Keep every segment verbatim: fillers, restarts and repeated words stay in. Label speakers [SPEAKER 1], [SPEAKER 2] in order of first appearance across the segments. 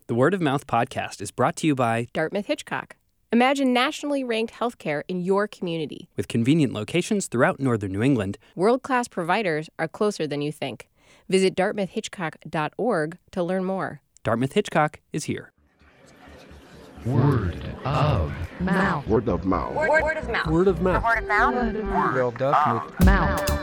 [SPEAKER 1] The Word of Mouth podcast is brought to you by
[SPEAKER 2] Dartmouth Hitchcock. Imagine nationally ranked healthcare in your community.
[SPEAKER 1] With convenient locations throughout northern New England,
[SPEAKER 2] world-class providers are closer than you think. Visit dartmouth hitchcock dot org to learn more.
[SPEAKER 1] Dartmouth Hitchcock is here.
[SPEAKER 3] Word of mouth.
[SPEAKER 4] Word of mouth.
[SPEAKER 5] Word, word of mouth.
[SPEAKER 4] Word of mouth.
[SPEAKER 5] Word of mouth.
[SPEAKER 3] Word of mouth. Well, definitely. Mouth.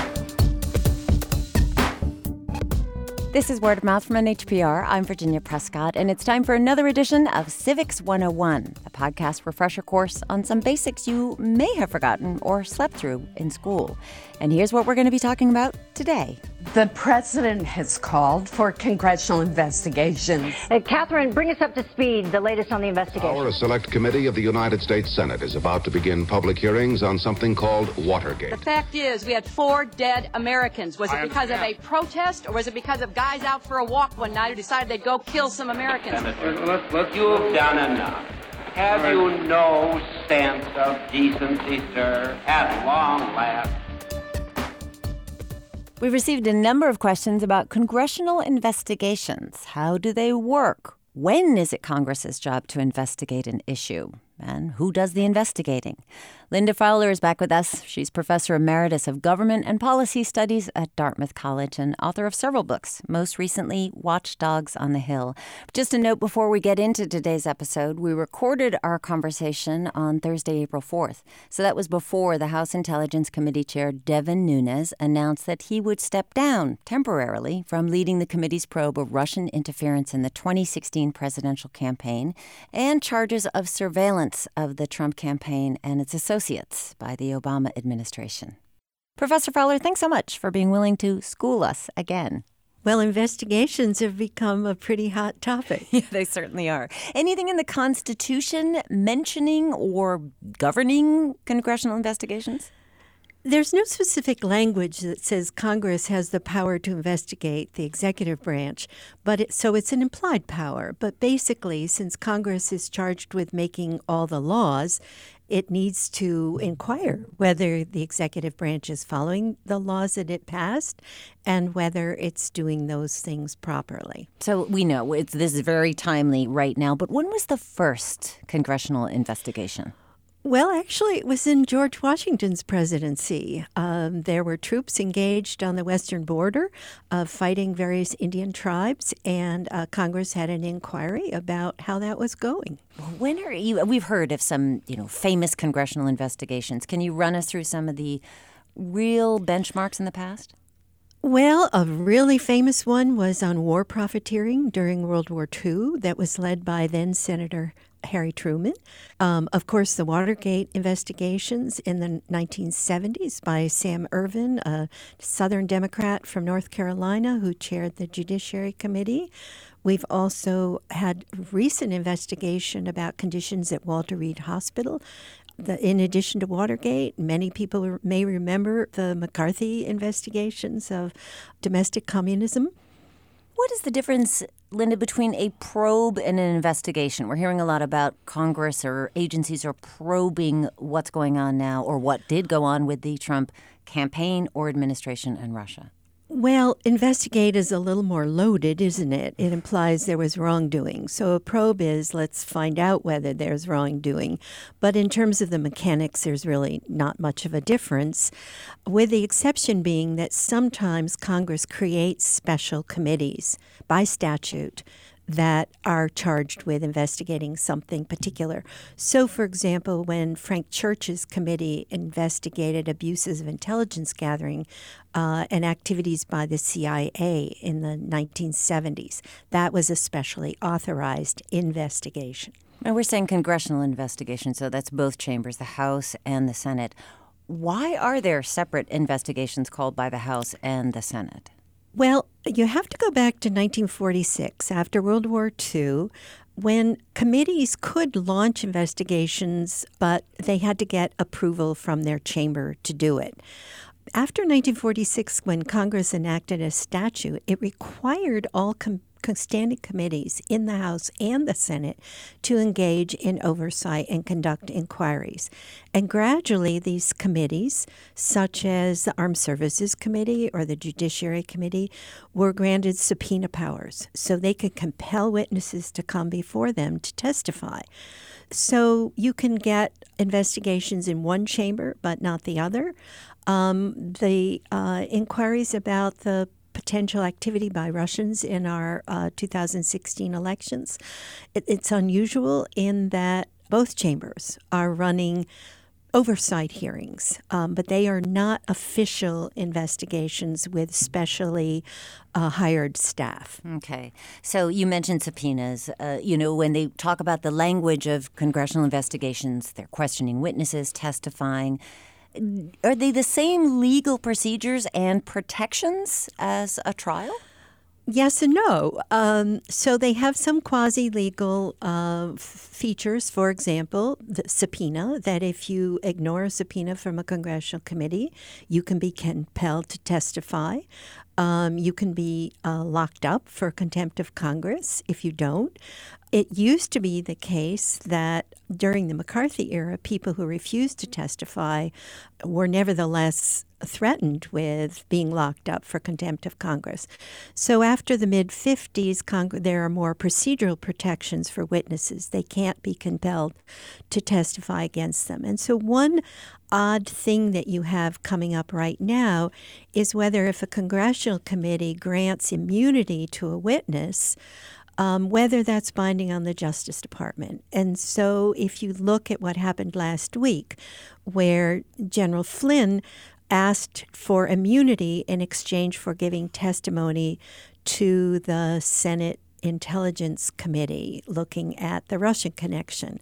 [SPEAKER 6] This is Word of Mouth from N H P R. I'm Virginia Prescott, and it's time for another edition of Civics one oh one, a podcast refresher course on some basics you may have forgotten or slept through in school. And here's what we're going to be talking about today.
[SPEAKER 7] The president has called for congressional investigations.
[SPEAKER 5] Uh, Catherine, bring us up to speed, the latest on the investigation.
[SPEAKER 8] Our Select Committee of the United States Senate is about to begin public hearings on something called Watergate.
[SPEAKER 9] The fact is, we had four dead Americans. Was it because of a protest, or was it because of guys out for a walk one night who decided they'd go kill some Americans?
[SPEAKER 10] Look, look, you've done enough. Have you no sense of decency, sir, at long last?
[SPEAKER 6] We received a number of questions about congressional investigations. How do they work? When is it Congress's job to investigate an issue? And who does the investigating? Linda Fowler is back with us. She's Professor Emeritus of Government and Policy Studies at Dartmouth College and author of several books, most recently Watchdogs on the Hill. Just a note before we get into today's episode, we recorded our conversation on Thursday, April fourth. So that was before the House Intelligence Committee Chair Devin Nunes announced that he would step down temporarily from leading the committee's probe of Russian interference in the twenty sixteen presidential campaign and charges of surveillance of the Trump campaign and its associates by the Obama administration. Professor Fowler, thanks so much for being willing to school us again.
[SPEAKER 11] Well, investigations have become a pretty hot topic.
[SPEAKER 6] Yeah, they certainly are. Anything in the Constitution mentioning or governing congressional investigations?
[SPEAKER 11] There's no specific language that says Congress has the power to investigate the executive branch, but it, so it's an implied power. But basically, since Congress is charged with making all the laws, it needs to inquire whether the executive branch is following the laws that it passed and whether it's doing those things properly.
[SPEAKER 6] So we know it's, this is very timely right now, but when was the first congressional investigation?
[SPEAKER 11] Well, actually, it was in George Washington's presidency. Um, there were troops engaged on the western border uh, fighting various Indian tribes, and uh, Congress had an inquiry about how that was going.
[SPEAKER 6] When are you? We've heard of some, you know, famous congressional investigations. Can you run us through some of the real benchmarks in the past?
[SPEAKER 11] Well, a really famous one was on war profiteering during World War Two that was led by then Senator Harry Truman. Um, of course, the Watergate investigations in the nineteen seventies by Sam Ervin, a Southern Democrat from North Carolina who chaired the Judiciary Committee. We've also had recent investigation about conditions at Walter Reed Hospital. The, in addition to Watergate, many people may remember the McCarthy investigations of domestic communism.
[SPEAKER 6] What is the difference, Linda, between a probe and an investigation? We're hearing a lot about Congress or agencies are probing what's going on now or what did go on with the Trump campaign or administration and Russia.
[SPEAKER 11] Well, investigate is a little more loaded, isn't it? It implies there was wrongdoing. So a probe is, let's find out whether there's wrongdoing. But in terms of the mechanics, there's really not much of a difference, with the exception being that sometimes Congress creates special committees by statute that are charged with investigating something particular. So, for example, when Frank Church's committee investigated abuses of intelligence gathering uh, and activities by the C I A in the nineteen seventies, that was a specially authorized investigation.
[SPEAKER 6] And we're saying congressional investigation, so that's both chambers, the House and the Senate. Why are there separate investigations called by the House and the Senate?
[SPEAKER 11] Well, you have to go back to nineteen forty-six, after World War Two, when committees could launch investigations, but they had to get approval from their chamber to do it. After nineteen forty-six, when Congress enacted a statute, it required all com- standing committees in the House and the Senate to engage in oversight and conduct inquiries. And gradually, these committees, such as the Armed Services Committee or the Judiciary Committee, were granted subpoena powers so they could compel witnesses to come before them to testify. So you can get investigations in one chamber, but not the other. Um, the uh, inquiries about the potential activity by Russians in our uh, two thousand sixteen elections, it, it's unusual in that both chambers are running oversight hearings, um, but they are not official investigations with specially uh, hired staff.
[SPEAKER 6] Okay. So you mentioned subpoenas. Uh, you know, when they talk about the language of congressional investigations, they're questioning witnesses, testifying. Are they the same legal procedures and protections as a trial?
[SPEAKER 11] Yes and no. Um, so they have some quasi-legal uh, f- features. For example, the subpoena, that if you ignore a subpoena from a congressional committee, you can be compelled to testify. Um, you can be uh, locked up for contempt of Congress if you don't. It used to be the case that during the McCarthy era, people who refused to testify were nevertheless threatened with being locked up for contempt of Congress. So after the mid-fifties, Cong- there are more procedural protections for witnesses. They can't be compelled to testify against them. And so one odd thing that you have coming up right now is whether if a congressional committee grants immunity to a witness, Um, whether that's binding on the Justice Department. And so if you look at what happened last week, where General Flynn asked for immunity in exchange for giving testimony to the Senate Intelligence Committee looking at the Russian connection.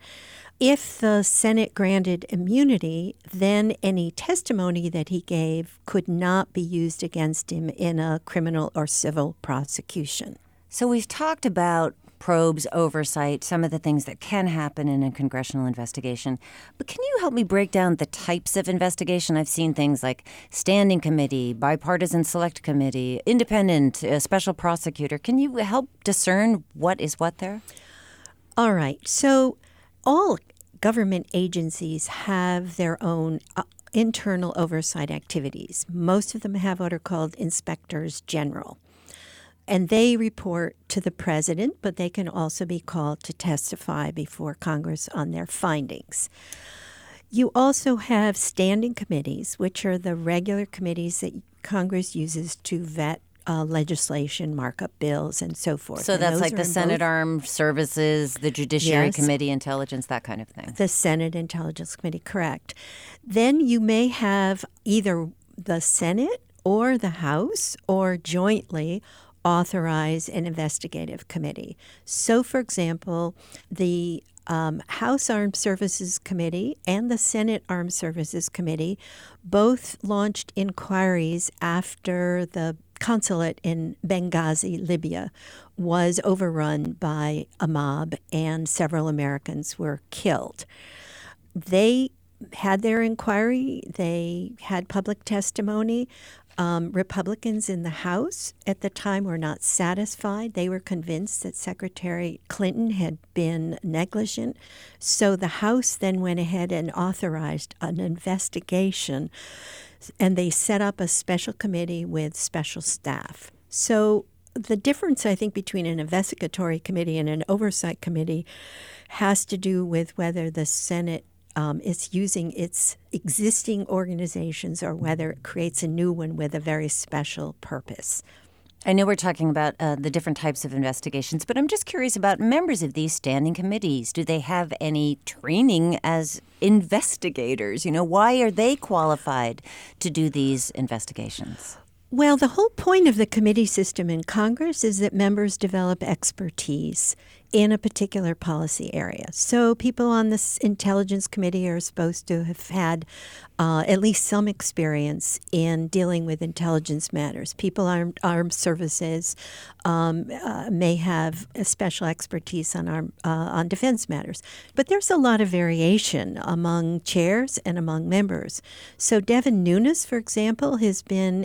[SPEAKER 11] If the Senate granted immunity, then any testimony that he gave could not be used against him in a criminal or civil prosecution.
[SPEAKER 6] So we've talked about probes, oversight, some of the things that can happen in a congressional investigation. But can you help me break down the types of investigation? I've seen things like standing committee, bipartisan select committee, independent, a special prosecutor. Can you help discern what is what there?
[SPEAKER 11] All right. So all government agencies have their own uh, internal oversight activities. Most of them have what are called inspectors general. And they report to the president, but they can also be called to testify before Congress on their findings. You also have standing committees, which are the regular committees that Congress uses to vet uh, legislation, mark up bills, and so forth.
[SPEAKER 6] So
[SPEAKER 11] and
[SPEAKER 6] that's like the Senate
[SPEAKER 11] both.
[SPEAKER 6] Armed Services, the Judiciary
[SPEAKER 11] Yes.
[SPEAKER 6] Committee, Intelligence, that kind of thing.
[SPEAKER 11] The Senate Intelligence Committee, correct. Then you may have either the Senate or the House or jointly authorize an investigative committee. So, for example, the um, House Armed Services Committee and the Senate Armed Services Committee both launched inquiries after the consulate in Benghazi, Libya, was overrun by a mob and several Americans were killed. They had their inquiry. They had public testimony. Um, Republicans in the House at the time were not satisfied. They were convinced that Secretary Clinton had been negligent. So the House then went ahead and authorized an investigation, and they set up a special committee with special staff. So the difference, I think, between an investigatory committee and an oversight committee has to do with whether the Senate Um, is using its existing organizations or whether it creates a new one with a very special purpose.
[SPEAKER 6] I know we're talking about uh, the different types of investigations, but I'm just curious about members of these standing committees. Do they have any training as investigators? You know, why are they qualified to do these investigations?
[SPEAKER 11] Well, the whole point of the committee system in Congress is that members develop expertise in a particular policy area. So people on this Intelligence Committee are supposed to have had uh, at least some experience in dealing with intelligence matters. People armed armed services um, uh, may have a special expertise on arm, uh, on defense matters. But there's a lot of variation among chairs and among members. So Devin Nunes, for example, has been in the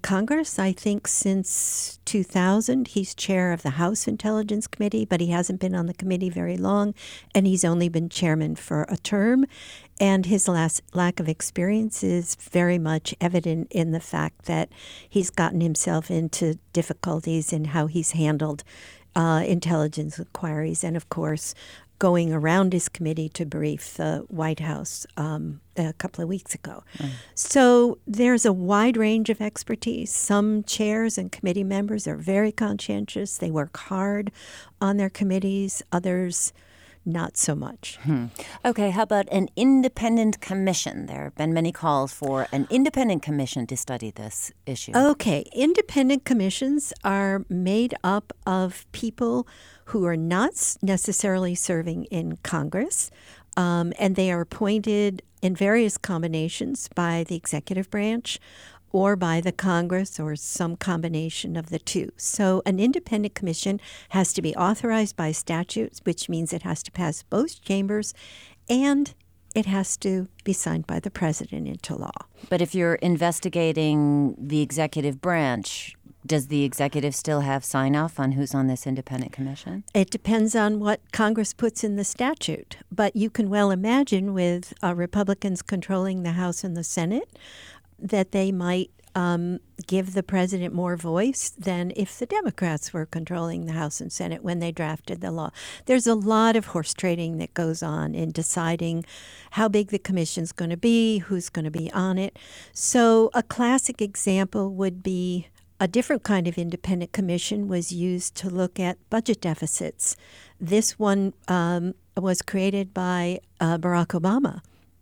[SPEAKER 11] Congress, I think since two thousand. He's chair of the House Intelligence Committee, but he hasn't been on the committee very long, and he's only been chairman for a term. And his last lack of experience is very much evident in the fact that he's gotten himself into difficulties in how he's handled uh, intelligence inquiries, and of course, going around his committee to brief the White House um, a couple of weeks ago. Mm. So there's a wide range of expertise. Some chairs and committee members are very conscientious. They work hard on their committees. Others, not so much.
[SPEAKER 6] Hmm. Okay, how about an independent commission? There have been many calls for an independent commission to study this issue.
[SPEAKER 11] Okay, independent commissions are made up of people who are not necessarily serving in Congress, um, and they are appointed in various combinations by the executive branch or by the Congress or some combination of the two. So an independent commission has to be authorized by statute, which means it has to pass both chambers, and it has to be signed by the president into law.
[SPEAKER 6] But if you're investigating the executive branch, does the executive still have sign-off on who's on this independent commission?
[SPEAKER 11] It depends on what Congress puts in the statute. But you can well imagine with uh, Republicans controlling the House and the Senate that they might um, give the president more voice than if the Democrats were controlling the House and Senate when they drafted the law. There's a lot of horse trading that goes on in deciding how big the commission's going to be, who's going to be on it. So a classic example would be a different kind of independent commission was used to look at budget deficits. This one um, was created by uh, Barack Obama,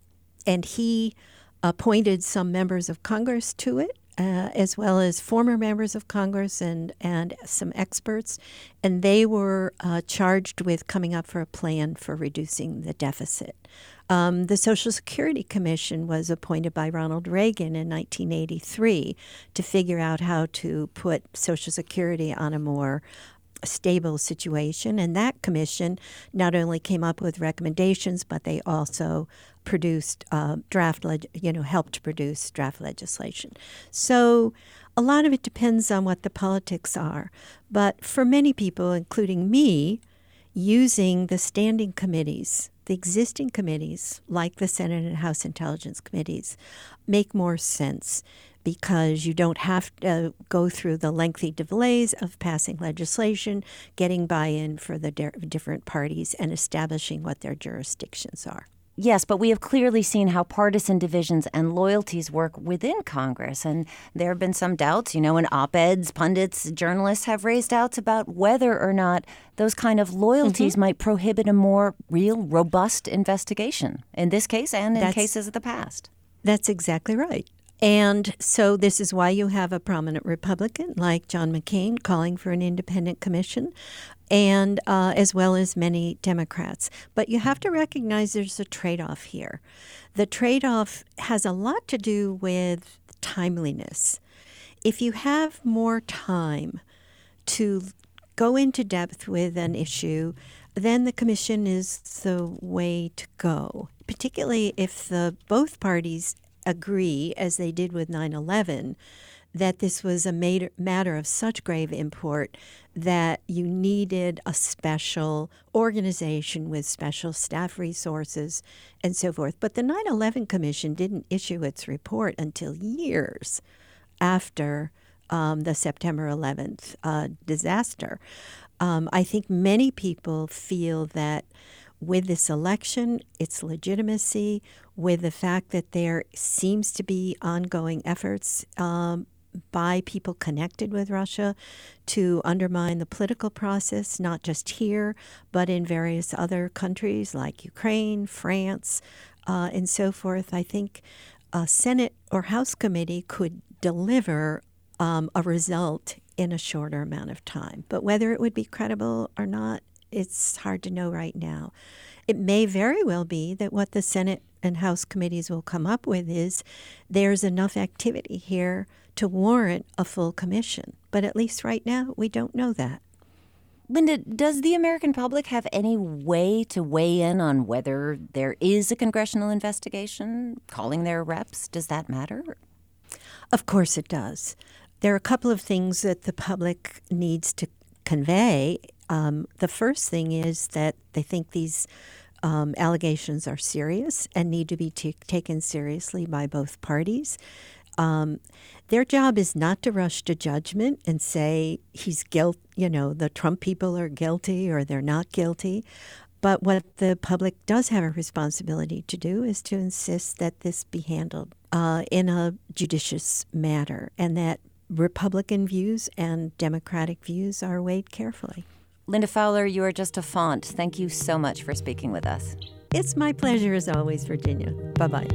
[SPEAKER 11] and he appointed some members of Congress to it, uh, as well as former members of Congress and, and some experts, and they were uh, charged with coming up for a plan for reducing the deficit. Um, the Social Security Commission was appointed by Ronald Reagan in nineteen eighty-three to figure out how to put Social Security on a more stable situation. And that commission not only came up with recommendations, but they also produced uh, draft, leg- you know, helped produce draft legislation. So a lot of it depends on what the politics are. But for many people, including me, using the standing committees, the existing committees, like the Senate and House Intelligence Committees, make more sense because you don't have to go through the lengthy delays of passing legislation, getting buy-in for the de- different parties, and establishing what their jurisdictions are.
[SPEAKER 6] Yes, but we have clearly seen how partisan divisions and loyalties work within Congress. And there have been some doubts, you know, in op-eds, pundits, journalists have raised doubts about whether or not those kind of loyalties mm-hmm. might prohibit a more real, robust investigation, in this case and in
[SPEAKER 11] That's,
[SPEAKER 6] cases of the past.
[SPEAKER 11] That's exactly right. And so this is why you have a prominent Republican like John McCain calling for an independent commission, and uh, as well as many Democrats. But you have to recognize there's a trade-off here. The trade-off has a lot to do with timeliness. If you have more time to go into depth with an issue, then the commission is the way to go, particularly if the both parties agree, as they did with nine eleven, that this was a matter of such grave import that you needed a special organization with special staff resources and so forth. But the nine eleven Commission didn't issue its report until years after um, the September eleventh uh, disaster. Um, I think many people feel that with this election, its legitimacy, with the fact that there seems to be ongoing efforts um, by people connected with Russia to undermine the political process, not just here, but in various other countries like Ukraine, France, uh, and so forth. I think a Senate or House committee could deliver um, a result in a shorter amount of time. But whether it would be credible or not, it's hard to know right now. It may very well be that what the Senate and House committees will come up with is there's enough activity here to warrant a full commission. But at least right now, we don't know that.
[SPEAKER 6] Linda, does the American public have any way to weigh in on whether there is a congressional investigation, calling their reps? Does that matter?
[SPEAKER 11] Of course it does. There are a couple of things that the public needs to convey. Um, the first thing is that they think these um, allegations are serious and need to be t- taken seriously by both parties. Um, their job is not to rush to judgment and say he's guilt, you know, the Trump people are guilty or they're not guilty. But what the public does have a responsibility to do is to insist that this be handled uh, in a judicious manner and that Republican views and Democratic views are weighed carefully.
[SPEAKER 6] Linda Fowler, you are just a font. Thank you so much for speaking with us.
[SPEAKER 11] It's my pleasure as always, Virginia. Bye-bye.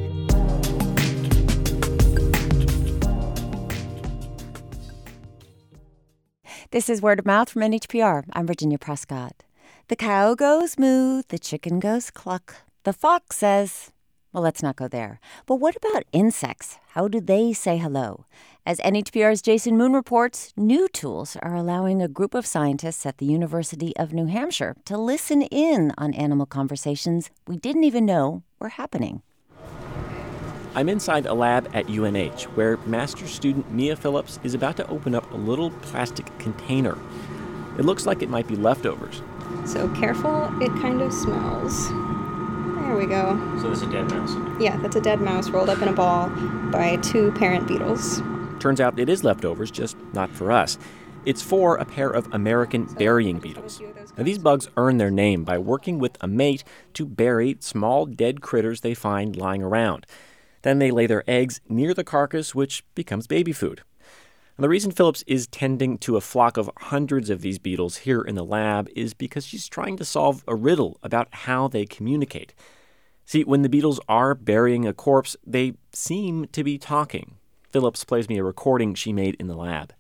[SPEAKER 6] This is Word of Mouth from N H P R. I'm Virginia Prescott. The cow goes moo, the chicken goes cluck. The fox says, well, let's not go there. But what about insects? How do they say hello? As N H P R's Jason Moon reports, new tools are allowing a group of scientists at the University of New Hampshire to listen in on animal conversations we didn't even know were happening.
[SPEAKER 4] I'm inside a lab at U N H, where master student Mia Phillips is about to open up a little plastic container. It looks like it might be leftovers.
[SPEAKER 12] So careful, it kind of smells. There we go.
[SPEAKER 4] So this is a dead mouse?
[SPEAKER 12] Yeah, that's a dead mouse rolled up in a ball by two parent beetles.
[SPEAKER 4] Turns out it is leftovers, just not for us. It's for a pair of American burying beetles. Now, these bugs earn their name by working with a mate to bury small dead critters they find lying around. Then they lay their eggs near the carcass, which becomes baby food. And the reason Phillips is tending to a flock of hundreds of these beetles here in the lab is because she's trying to solve a riddle about how they communicate. See, when the beetles are burying a corpse, they seem to be talking. Phillips plays me a recording she made in the lab.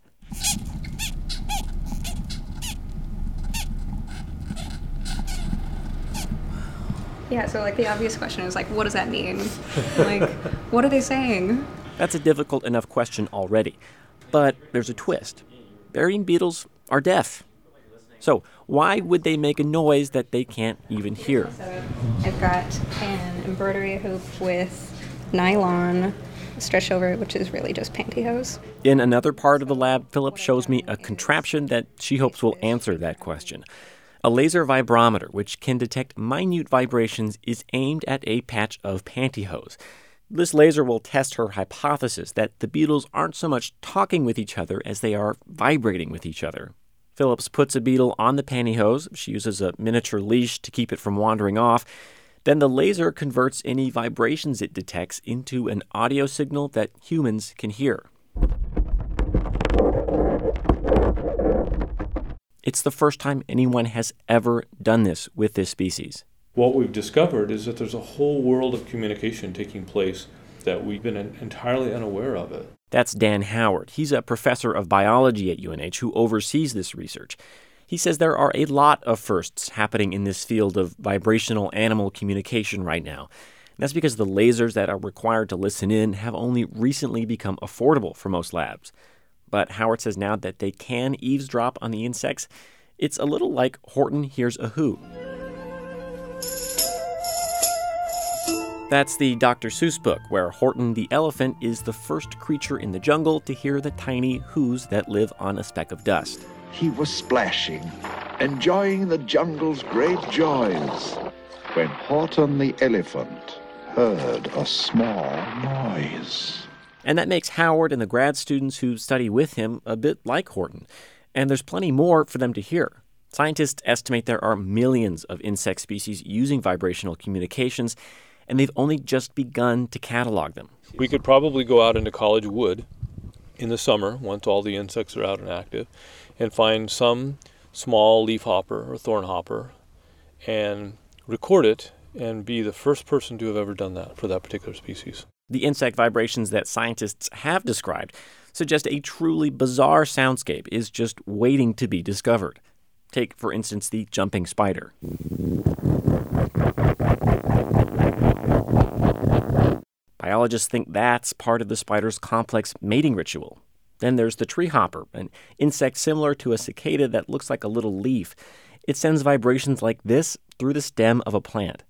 [SPEAKER 12] Yeah, so like the obvious question is like, what does that mean? Like, what are they saying?
[SPEAKER 4] That's a difficult enough question already. But there's a twist. Burying beetles are deaf. So why would they make a noise that they can't even hear?
[SPEAKER 12] So I've got an embroidery hoop with nylon stretched over it, which is really just pantyhose.
[SPEAKER 4] In another part of the lab, Philip shows me a contraption that she hopes will answer that question. A laser vibrometer, which can detect minute vibrations, is aimed at a patch of pantyhose. This laser will test her hypothesis that the beetles aren't so much talking with each other as they are vibrating with each other. Phillips puts a beetle on the pantyhose. She uses a miniature leash to keep it from wandering off. Then the laser converts any vibrations it detects into an audio signal that humans can hear. It's the first time anyone has ever done this with this species.
[SPEAKER 13] What we've discovered is that there's a whole world of communication taking place that we've been entirely unaware of it.
[SPEAKER 4] That's Dan Howard. He's a professor of biology at U N H who oversees this research. He says there are a lot of firsts happening in this field of vibrational animal communication right now. And that's because the lasers that are required to listen in have only recently become affordable for most labs. But Howard says now that they can eavesdrop on the insects, it's a little like Horton Hears a Who. That's the Doctor Seuss book, where Horton the elephant is the first creature in the jungle to hear the tiny whoos that live on a speck of dust.
[SPEAKER 14] He was splashing, enjoying the jungle's great joys, when Horton the elephant heard a small noise.
[SPEAKER 4] And that makes Howard and the grad students who study with him a bit like Horton. And there's plenty more for them to hear. Scientists estimate there are millions of insect species using vibrational communications, and they've only just begun to catalog them.
[SPEAKER 13] We could probably go out into College Wood in the summer, once all the insects are out and active, and find some small leafhopper or thornhopper and record it and be the first person to have ever done that for that particular species.
[SPEAKER 4] The insect vibrations that scientists have described suggest a truly bizarre soundscape is just waiting to be discovered. Take, for instance, the jumping spider. Biologists think that's part of the spider's complex mating ritual. Then there's the tree hopper, an insect similar to a cicada that looks like a little leaf. It sends vibrations like this through the stem of a plant.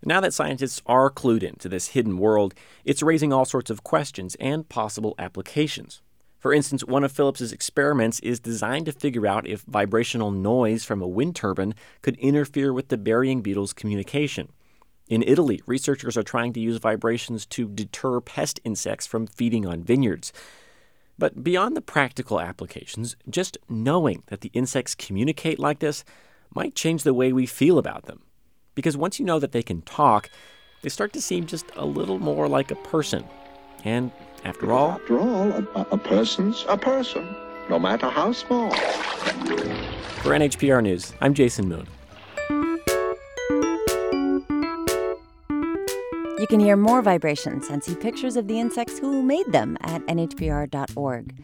[SPEAKER 4] Now that scientists are clued into this hidden world, it's raising all sorts of questions and possible applications. For instance, one of Phillips's experiments is designed to figure out if vibrational noise from a wind turbine could interfere with the burying beetle's communication. In Italy, researchers are trying to use vibrations to deter pest insects from feeding on vineyards. But beyond the practical applications, just knowing that the insects communicate like this might change the way we feel about them. Because once you know that they can talk, they start to seem just a little more like a person. And after all...
[SPEAKER 14] After all, a, a person's a person, no matter how small.
[SPEAKER 4] For N H P R News, I'm Jason Moon.
[SPEAKER 6] You can hear more vibrations and see pictures of the insects who made them at N H P R dot org.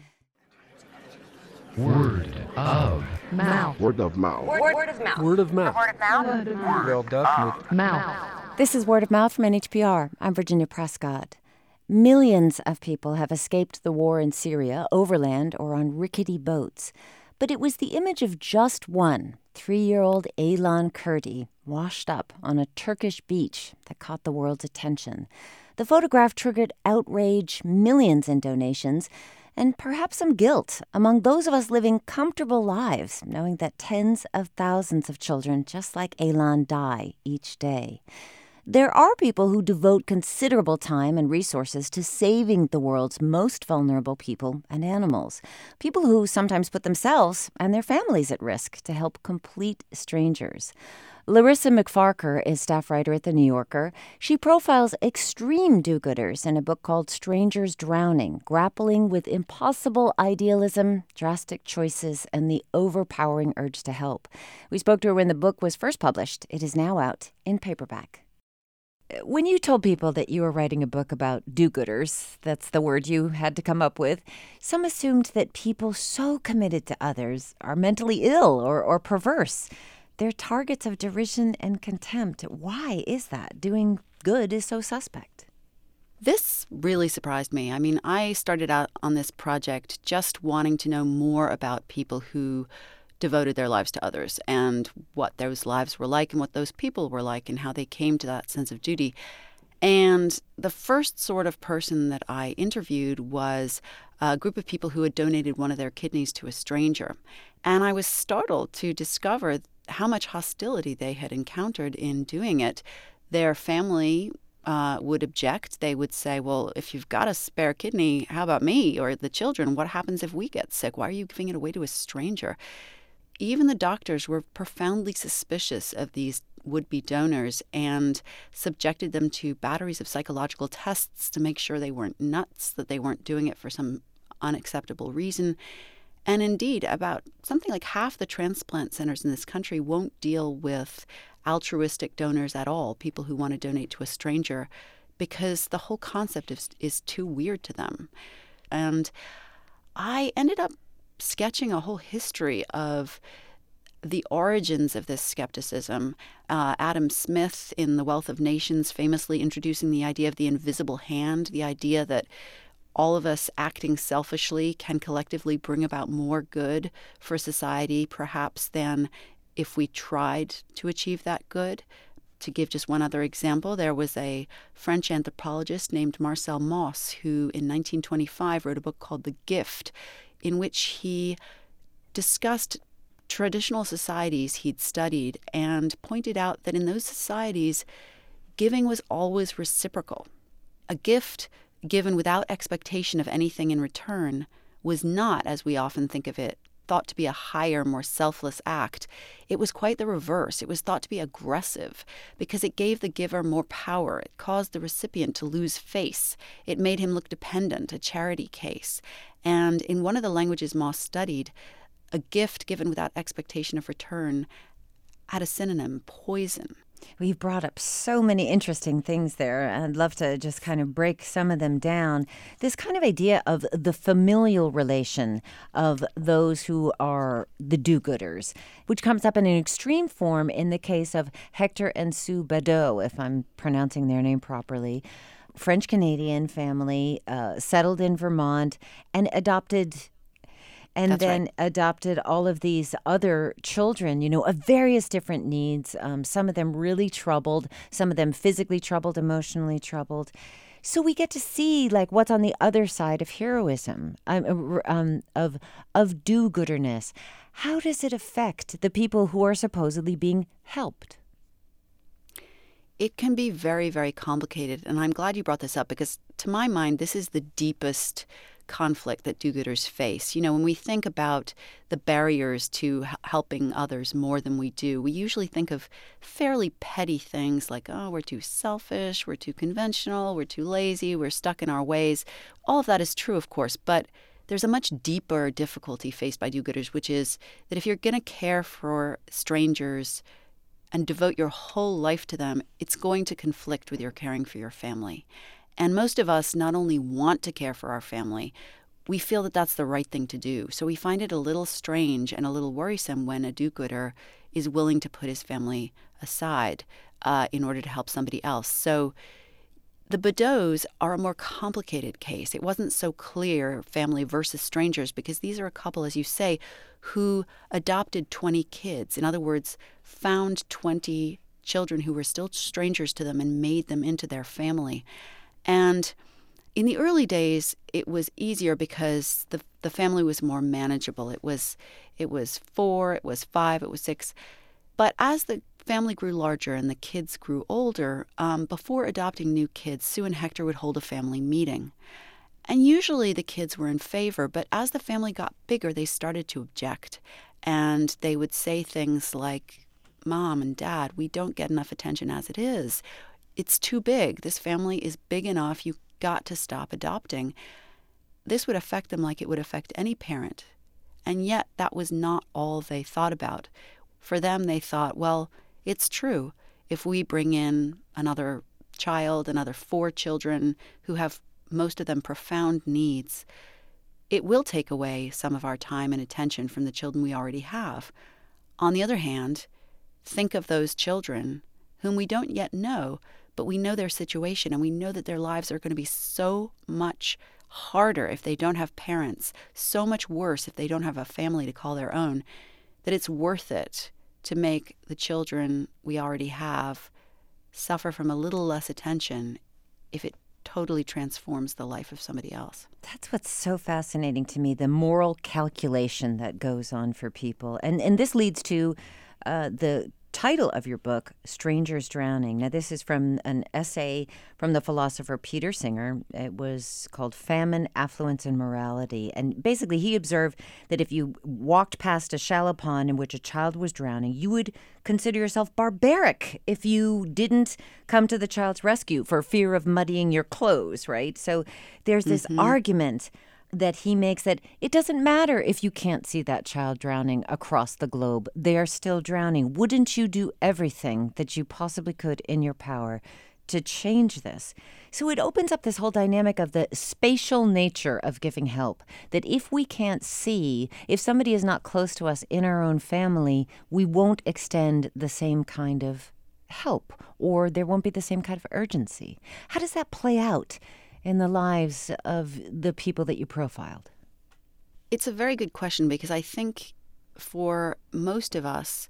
[SPEAKER 3] Word of mouth.
[SPEAKER 8] Word of mouth.
[SPEAKER 5] Word, word of mouth.
[SPEAKER 1] Word of mouth.
[SPEAKER 5] Word of mouth.
[SPEAKER 3] Word of mouth.
[SPEAKER 6] This is Word of Mouth from N H P R. I'm Virginia Prescott. Millions of people have escaped the war in Syria, overland or on rickety boats. But it was the image of just one, three-year-old Aylan Kurdi, washed up on a Turkish beach that caught the world's attention. The photograph triggered outrage, millions in donations, and perhaps some guilt among those of us living comfortable lives, knowing that tens of thousands of children just like Aylan die each day. There are people who devote considerable time and resources to saving the world's most vulnerable people and animals, people who sometimes put themselves and their families at risk to help complete strangers. Larissa McFarker is staff writer at The New Yorker. She profiles extreme do-gooders in a book called Strangers Drowning, grappling with impossible idealism, drastic choices, and the overpowering urge to help. We spoke to her when the book was first published. It is now out in paperback. When you told people that you were writing a book about do-gooders, that's the word you had to come up with, some assumed that people so committed to others are mentally ill or, or perverse. They're targets of derision and contempt. Why is that? Doing good is so suspect.
[SPEAKER 15] This really surprised me. I mean, I started out on this project just wanting to know more about people who devoted their lives to others and what those lives were like and what those people were like and how they came to that sense of duty. And the first sort of person that I interviewed was a group of people who had donated one of their kidneys to a stranger. And I was startled to discover how much hostility they had encountered in doing it. Their family uh, would object. They would say, well, if you've got a spare kidney, how about me or the children? What happens if we get sick? Why are you giving it away to a stranger? Even the doctors were profoundly suspicious of these would-be donors and subjected them to batteries of psychological tests to make sure they weren't nuts, that they weren't doing it for some unacceptable reason. And indeed, about something like half the transplant centers in this country won't deal with altruistic donors at all, people who want to donate to a stranger, because the whole concept is, is too weird to them. And I ended up sketching a whole history of the origins of this skepticism. Uh, Adam Smith in The Wealth of Nations famously introducing the idea of the invisible hand, the idea that all of us acting selfishly can collectively bring about more good for society, perhaps, than if we tried to achieve that good. To give just one other example, there was a French anthropologist named Marcel Mauss who in nineteen twenty-five wrote a book called The Gift, in which he discussed traditional societies he'd studied and pointed out that in those societies, giving was always reciprocal. A gift given without expectation of anything in return was not, as we often think of it, thought to be a higher, more selfless act. It was quite the reverse. It was thought to be aggressive because it gave the giver more power. It caused the recipient to lose face. It made him look dependent, a charity case. And in one of the languages Mauss studied, a gift given without expectation of return had a synonym, poison.
[SPEAKER 6] We've brought up so many interesting things there. I'd love to just kind of break some of them down. This kind of idea of the familial relation of those who are the do-gooders, which comes up in an extreme form in the case of Hector and Sue Badeau, if I'm pronouncing their name properly. French-Canadian family, uh, settled in Vermont, and adopted and
[SPEAKER 15] That's
[SPEAKER 6] then
[SPEAKER 15] right.
[SPEAKER 6] adopted all of these other children, you know, of various different needs, um, some of them really troubled, some of them physically troubled, emotionally troubled. So we get to see like what's on the other side of heroism, um, um, of of do-gooderness. How does it affect the people who are supposedly being helped?
[SPEAKER 15] It can be very, very complicated, and I'm glad you brought this up because, to my mind, this is the deepest conflict that do-gooders face. You know, when we think about the barriers to h- helping others more than we do, we usually think of fairly petty things like, oh, we're too selfish, we're too conventional, we're too lazy, we're stuck in our ways. All of that is true, of course, but there's a much deeper difficulty faced by do-gooders, which is that if you're going to care for strangers and devote your whole life to them, it's going to conflict with your caring for your family. And most of us not only want to care for our family, we feel that that's the right thing to do. So we find it a little strange and a little worrisome when a do-gooder is willing to put his family aside uh, in order to help somebody else. So the Bedeaus are a more complicated case. It wasn't so clear, family versus strangers, because these are a couple, as you say, who adopted twenty kids. In other words, found twenty children who were still strangers to them and made them into their family. And in the early days, it was easier because the the family was more manageable. It was it was four, it was five, it was six. But as the family grew larger and the kids grew older, um, before adopting new kids, Sue and Hector would hold a family meeting. And usually the kids were in favor, but as the family got bigger, they started to object. And they would say things like, Mom and Dad, we don't get enough attention as it is. It's too big. This family is big enough. You've got to stop adopting. This would affect them like it would affect any parent. And yet that was not all they thought about. For them, they thought, well, it's true. If we bring in another child, another four children who have most of them profound needs, it will take away some of our time and attention from the children we already have. On the other hand, think of those children whom we don't yet know, but we know their situation and we know that their lives are going to be so much harder if they don't have parents, so much worse if they don't have a family to call their own, that it's worth it to make the children we already have suffer from a little less attention if it totally transforms the life of somebody else.
[SPEAKER 6] That's what's so fascinating to me, the moral calculation that goes on for people. And and this leads to uh, the title of your book, Strangers Drowning. Now, this is from an essay from the philosopher Peter Singer. It was called Famine, Affluence, and Morality. And basically, he observed that if you walked past a shallow pond in which a child was drowning, you would consider yourself barbaric if you didn't come to the child's rescue for fear of muddying your clothes, right? So there's this
[SPEAKER 15] Mm-hmm.
[SPEAKER 6] argument that he makes that it doesn't matter if you can't see that child drowning across the globe. They are still drowning. Wouldn't you do everything that you possibly could in your power to change this? So it opens up this whole dynamic of the spatial nature of giving help, that if we can't see, if somebody is not close to us in our own family, we won't extend the same kind of help, or there won't be the same kind of urgency. How does that play out in the lives of the people that you profiled?
[SPEAKER 15] It's a very good question because I think for most of us,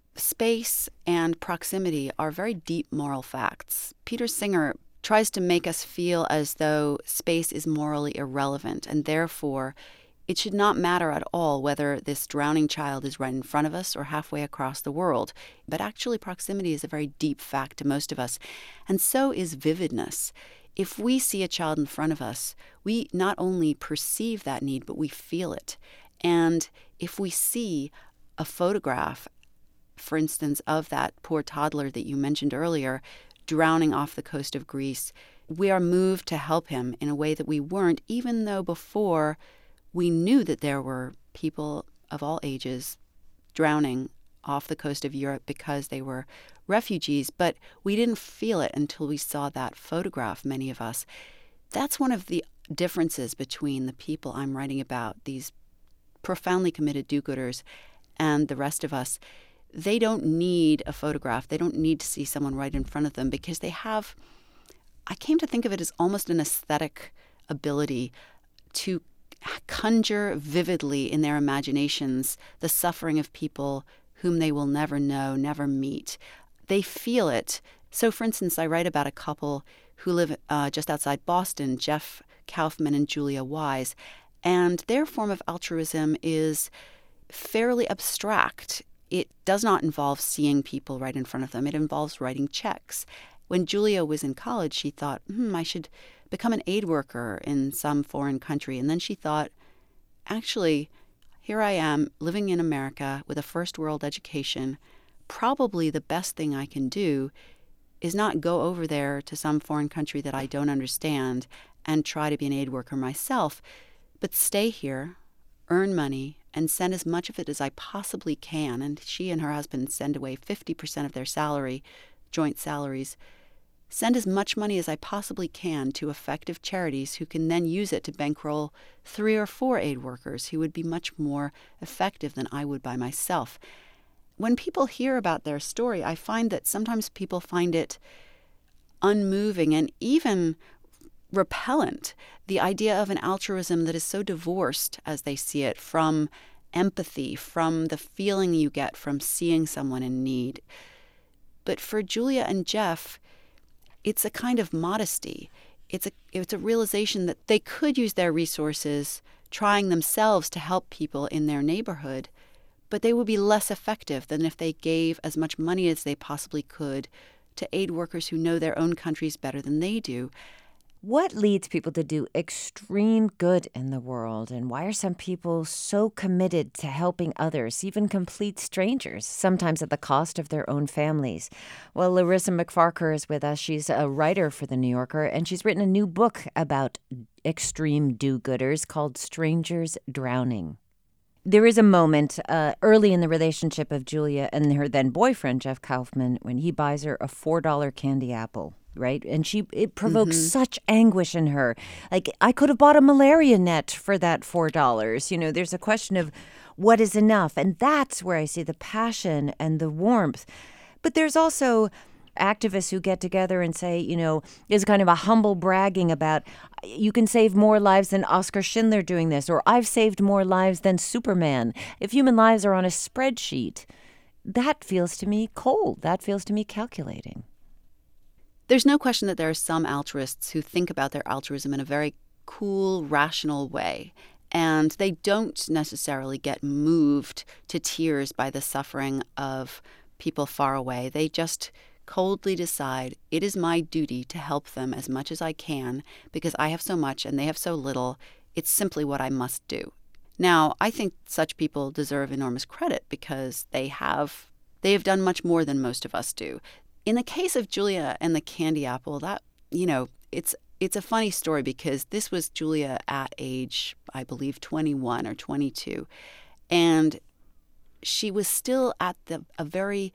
[SPEAKER 15] space and proximity are very deep moral facts. Peter Singer tries to make us feel as though space is morally irrelevant, and therefore it should not matter at all whether this drowning child is right in front of us or halfway across the world. But actually, proximity is a very deep fact to most of us, and so is vividness. If we see a child in front of us, we not only perceive that need, but we feel it. And if we see a photograph, for instance, of that poor toddler that you mentioned earlier, drowning off the coast of Greece, we are moved to help him in a way that we weren't, even though before we knew that there were people of all ages drowning off the coast of Europe because they were refugees, but we didn't feel it until we saw that photograph, many of us. That's one of the differences between the people I'm writing about, these profoundly committed do-gooders, and the rest of us. They don't need a photograph. They don't need to see someone right in front of them because they have, I came to think of it as almost an aesthetic ability to conjure vividly in their imaginations the suffering of people whom they will never know, never meet. They feel it. So, for instance, I write about a couple who live uh, just outside Boston, Jeff Kaufman and Julia Wise, and their form of altruism is fairly abstract. It does not involve seeing people right in front of them. It involves writing checks. When Julia was in college, she thought, hmm, I should become an aid worker in some foreign country. And then she thought, actually, here I am living in America with a first world education. Probably the best thing I can do is not go over there to some foreign country that I don't understand and try to be an aid worker myself, but stay here, earn money, and send as much of it as I possibly can. And she and her husband send away fifty percent of their salary, joint salaries. Send as much money as I possibly can to effective charities who can then use it to bankroll three or four aid workers who would be much more effective than I would by myself. When people hear about their story, I find that sometimes people find it unmoving and even repellent, the idea of an altruism that is so divorced, as they see it, from empathy, from the feeling you get from seeing someone in need. But for Julia and Jeff, it's a kind of modesty. It's a it's a realization that they could use their resources trying themselves to help people in their neighborhood, but they would be less effective than if they gave as much money as they possibly could to aid workers who know their own countries better than they do.
[SPEAKER 6] What leads people to do extreme good in the world, and why are some people so committed to helping others, even complete strangers, sometimes at the cost of their own families? Well, Larissa McFarker is with us. She's a writer for The New Yorker, and she's written a new book about extreme do-gooders called Strangers Drowning. There is a moment uh, early in the relationship of Julia and her then boyfriend, Jeff Kaufman, when he buys her a four dollar candy apple. Right. And she it provokes mm-hmm. such anguish in her. Like, I could have bought a malaria net for that four dollars. You know, there's a question of what is enough. And that's where I see the passion and the warmth. But there's also activists who get together and say, you know, there's kind of a humble bragging about you can save more lives than Oskar Schindler doing this, or I've saved more lives than Superman. If human lives are on a spreadsheet, that feels to me cold. That feels to me calculating.
[SPEAKER 15] There's no question that there are some altruists who think about their altruism in a very cool, rational way, and they don't necessarily get moved to tears by the suffering of people far away. They just coldly decide it is my duty to help them as much as I can because I have so much and they have so little. It's simply what I must do. Now, I think such people deserve enormous credit because they have they have done much more than most of us do. In the case of Julia and the candy apple, that, you know, it's it's a funny story because this was Julia at age, I believe, twenty-one or twenty-two. And she was still at the a very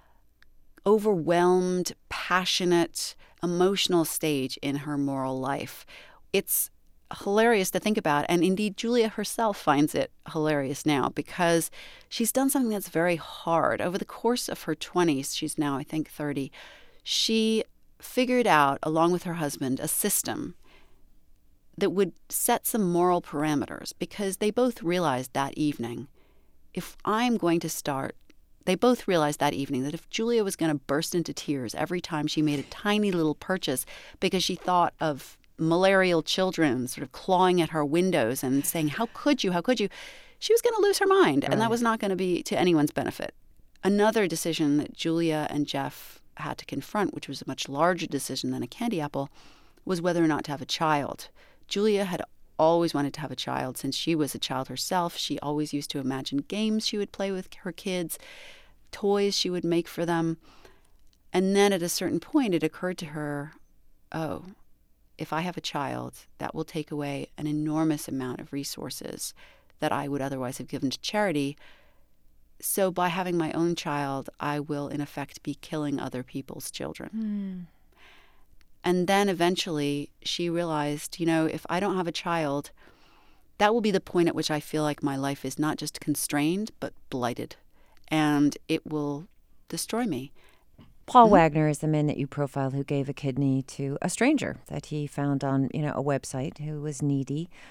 [SPEAKER 15] overwhelmed, passionate, emotional stage in her moral life. It's hilarious to think about, and indeed Julia herself finds it hilarious now because she's done something that's very hard. Over the course of her twenties, she's now I think thirty, she figured out, along with her husband, a system that would set some moral parameters because they both realized that evening, if I'm going to start, they both realized that evening that if Julia was going to burst into tears every time she made a tiny little purchase because she thought of malarial children sort of clawing at her windows and saying, how could you, how could you? She was going to lose her mind, and that was not going to be to anyone's benefit. Another decision that Julia and Jeff had to confront, which was a much larger decision than a candy apple, was whether or not to have a child. Julia had always wanted to have a child since she was a child herself. She always used to imagine games she would play with her kids, toys she would make for them. And then at a certain point, it occurred to her, oh, if I have a child, that will take away an enormous amount of resources that I would otherwise have given to charity. So by having my own child, I will, in effect, be killing other people's children. Mm. And then eventually she realized, you know, if I don't have a child, that will be the point at which I feel like my life is not just constrained, but blighted. And it will destroy me.
[SPEAKER 6] Paul mm-hmm. Wagner is the man that you profile who gave a kidney to a stranger that he found on, you know, a website who was needy.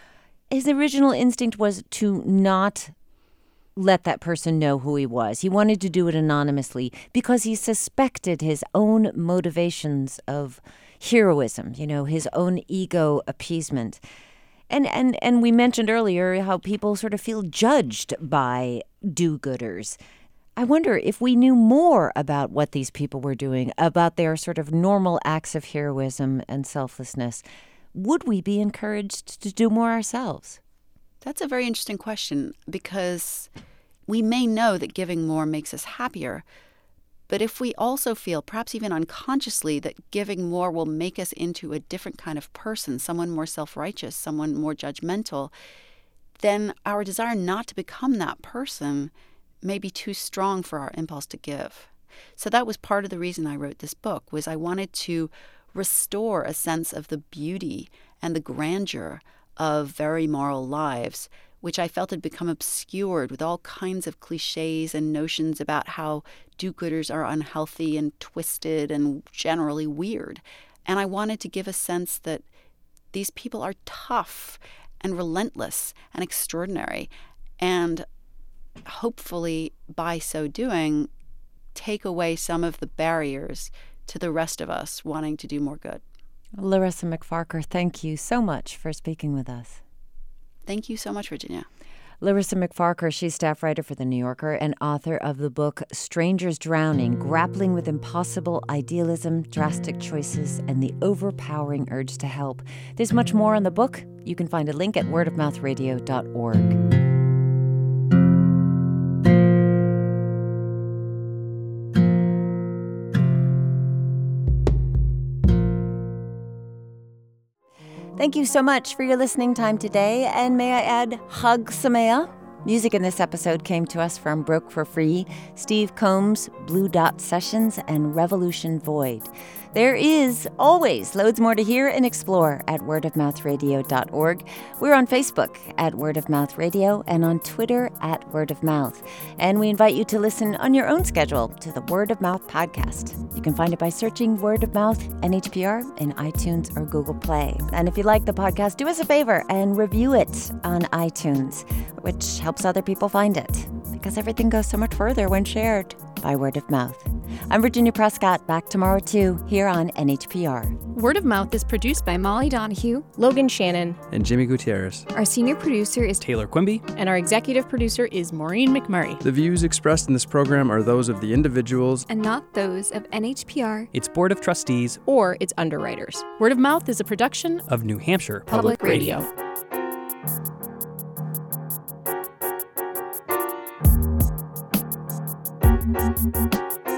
[SPEAKER 6] his original instinct was to not let that person know who he was. He wanted to do it anonymously because he suspected his own motivations of heroism, you know, his own ego appeasement. And and and we mentioned earlier how people sort of feel judged by do-gooders. I wonder if we knew more about what these people were doing, about their sort of normal acts of heroism and selflessness, would we be encouraged to do more ourselves?
[SPEAKER 15] That's a very interesting question, because we may know that giving more makes us happier, but if we also feel, perhaps even unconsciously, that giving more will make us into a different kind of person, someone more self-righteous, someone more judgmental, then our desire not to become that person may be too strong for our impulse to give. So that was part of the reason I wrote this book, was I wanted to restore a sense of the beauty and the grandeur of very moral lives, which I felt had become obscured with all kinds of cliches and notions about how do-gooders are unhealthy and twisted and generally weird. And I wanted to give a sense that these people are tough and relentless and extraordinary, and hopefully by so doing take away some of the barriers to the rest of us wanting to do more good.
[SPEAKER 6] Larissa McFarker, thank you so much for speaking with us.
[SPEAKER 15] Thank you so much, Virginia.
[SPEAKER 6] Larissa McFarker, she's staff writer for The New Yorker and author of the book Strangers Drowning, Grappling with Impossible Idealism, Drastic Choices, and the Overpowering Urge to Help. There's much more on the book. You can find a link at word of mouth radio dot org. Thank you so much for your listening time today, and may I add, Chag Sameach. Music in this episode came to us from Broke for Free, Steve Combs, Blue Dot Sessions, and Revolution Void. There is always loads more to hear and explore at word of mouth radio dot org. We're on Facebook at Word of Mouth Radio and on Twitter at Word of Mouth. And we invite you to listen on your own schedule to the Word of Mouth podcast. You can find it by searching Word of Mouth N H P R in iTunes or Google Play. And if you like the podcast, do us a favor and review it on iTunes, which helps other people find it, because everything goes so much further when shared by word of mouth. I'm Virginia Prescott, back tomorrow too, here on N H P R.
[SPEAKER 2] Word of Mouth is produced by Molly Donahue, Logan Shannon,
[SPEAKER 1] and Jimmy Gutierrez.
[SPEAKER 2] Our senior producer is
[SPEAKER 1] Taylor Quimby,
[SPEAKER 2] and our executive producer is Maureen McMurray.
[SPEAKER 16] The views expressed in this program are those of the individuals
[SPEAKER 2] and not those of N H P R,
[SPEAKER 1] its board of trustees,
[SPEAKER 2] or its underwriters. Word of Mouth is a production
[SPEAKER 1] of New Hampshire
[SPEAKER 2] Public, Public Radio. Radio. Thank you.